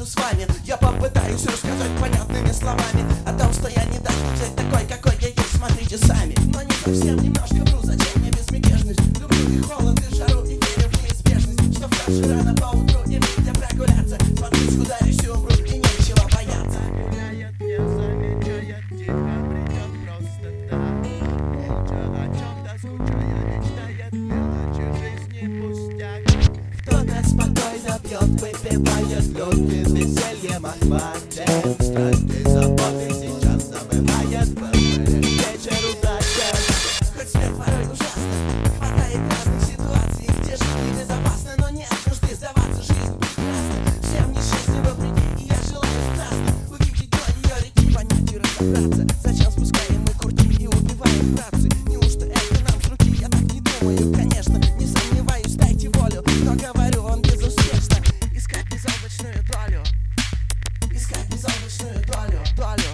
с вами. Я попытаюсь рассказать понятными словами о том, что я не дам взять такой, какой я есть, смотрите сами. Но не совсем, немножко вру, зачем мне безмятежность? Люблю и холод, и жару, и верю в неизбежность, что вставши рано поутру и где прогуляться. Смотри, скударюсь и умру, и нечего бояться. Гуляет, не замечает, тихо придет просто так. Молча о чем-то скучая, мечтает, мелочи жизни пустяк. Кто-то спокойно пьет, выпивает, любит весельем охвачен. Страсти, заботы сейчас забывает, вечер удачен. Хоть смерть порой ужасна, хватает разных ситуаций, где жить небезопасно, но нет нужды сдаваться, жизнь прекрасна. Всем несчастье вопреки, и я желаю страстно увидеть до ее реки, понять и разобраться. Зачем спускаем мы курки и убиваем братцы? Неужто это нам с руки? Я так не думаю, конечно, не сомневаюсь, дайте волю, но говорю вам безуспешно. Искать безоблачную долю, искать безоблачную долю, долю.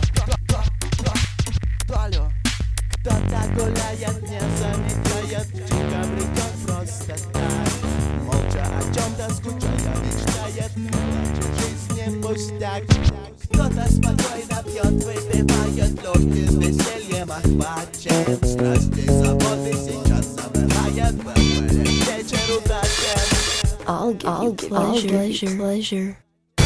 Кто-то гуляет, не замечает, тихо бредет просто так. Молча о чем-то скучая, мечтает, мелочи жизни пустяк. Кто-то спокойно пьет, выпивает, легким весельем охвачен. Страсти, заботы сейчас забывает, вечер удачен. I'll give you pleasure.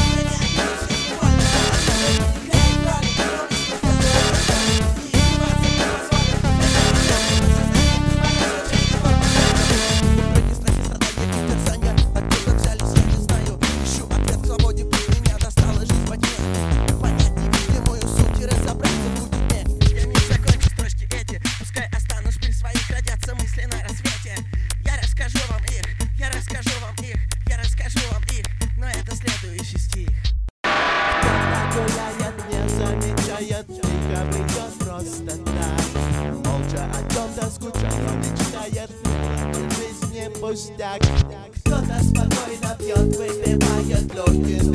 Гуляет, не замечает, тихо бредет просто так. Молча о чем-то скучая, мечтает, мелочи жизни пустяк. Кто-то спокойно пьет, выпивает, легким